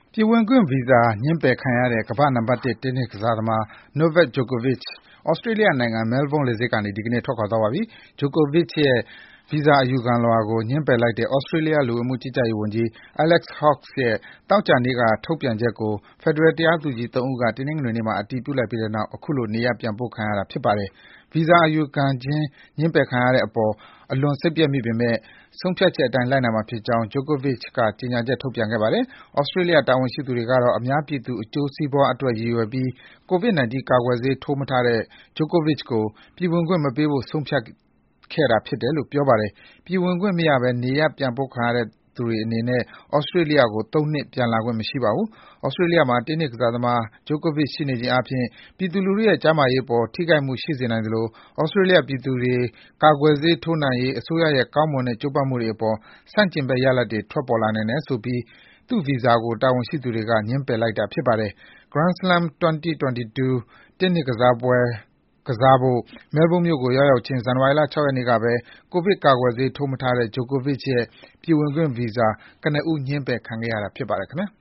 ပြည်ဝင်ခွင့်ဗီဇာငြင်းပယ်ခံရတဲ့ကမ္ဘာ့နံပါတ် 1 တင်းနစ်ကစားသမား Novak Djokovic သြစတြေးလျနိုင်ငံ မဲလ်ဘုန်းလေဆိပ်ကနေ ဒီကနေ့ ထွက်ခွာသွားပါပြီ။ Djokovic ရဲ့ ဗီဇာအယူခံလွှာကို ငြင်းပယ်လိုက်တဲ့ သြစတြေးလျ လူဝင်မှုကြီးကြပ်ရေးဝန်ကြီး Alex Hawke ရဲ့ သောကြာနေ့က ထုတ်ပြန်ချက်ကို ဖက်ဒရယ်တရားသူကြီး ၃ ဦးက တနင်္ဂနွေနေ့မှာ အတည်ပြုလိုက်ပြီးတဲ့နောက် အခုလို နေရပ်ပြန်ပို့ခံရတာ ဖြစ်ပါတယ်။ ဗီဇာအယူခံခြင်း ငြင်းပယ်ခံရတဲ့အပေါ် အလွန်စိတ်ပျက်မိပေမယ့် ဆုံးဖြတ်ချက်အတိုင်း လိုက်နာမှာဖြစ်ကြောင်း Djokovic က ကြေညာချက် ထုတ်ပြန်ခဲ့ပါတယ်။ သြစတြေးလျ တာဝန်ရှိသူတွေကတော့ အများပြည်သူ အကျိုးစီးပွားအတွက် ရည်ရွယ်ပြီး COVID-19 ကာကွယ်ဆေး ထိုးမထားတဲ့ Djokovic ကို ပြည်ဝင်ခွင့်မပေးဖို့ ဆုံးဖြတ်ခဲ့တာဖြစ်တယ်လို့ ပြောပါတယ်။ ပြည်ဝင်ခွင့်မရဘဲ နေရပ်ပြန်ပို့ခံရသူတွေအနေနဲ့ သြစတြေးလျကို ၃ နှစ် ပြန်လာခွင့်မရှိပါဘူး။ သြစတြေးလျမှာ တင်းနစ်ကစားသမား Djokovic ရှိနေခြင်းအားဖြင့် ပြည်သူလူထုရဲ့ ကျန်းမာရေးအပေါ် ထိခိုက်မှုရှိစေနိုင်သလို သြစတြေးလျပြည်သူတွေ ကာကွယ်ဆေးထိုးနိုင်ရေး အစိုးရရဲ့ ကောင်းမွန်တဲ့ ကြိုးပမ်းမှုတွေအပေါ် ဆန့်ကျင်ဘက်ရလဒ်တွေ ထွက်ပေါ်လာနိုင်တယ်ဆိုပြီး သူ့ဗီဇာကို တာဝန်ရှိသူတွေက ငြင်းပယ်လိုက်တာ ဖြစ်ပါတယ်။ Grand Slam 2022 တင်းနစ်ကစားပွဲကစားဖို့ မဲလ်ဘုန်းမြို့ကို ရောက်ရောက်ချင်း ဇန်နဝါရီလ ၆ ရက်နေ့ကပဲ ကိုဗစ်ကာကွယ်ဆေး ထိုးမထားတဲ့ Djokovic ရဲ့ ပြည်ဝင်ခွင့်ဗီဇာ ကနဦး ငြင်းပယ်ခံခဲ့ရတာ ဖြစ်ပါတယ်ခင်ဗျာ။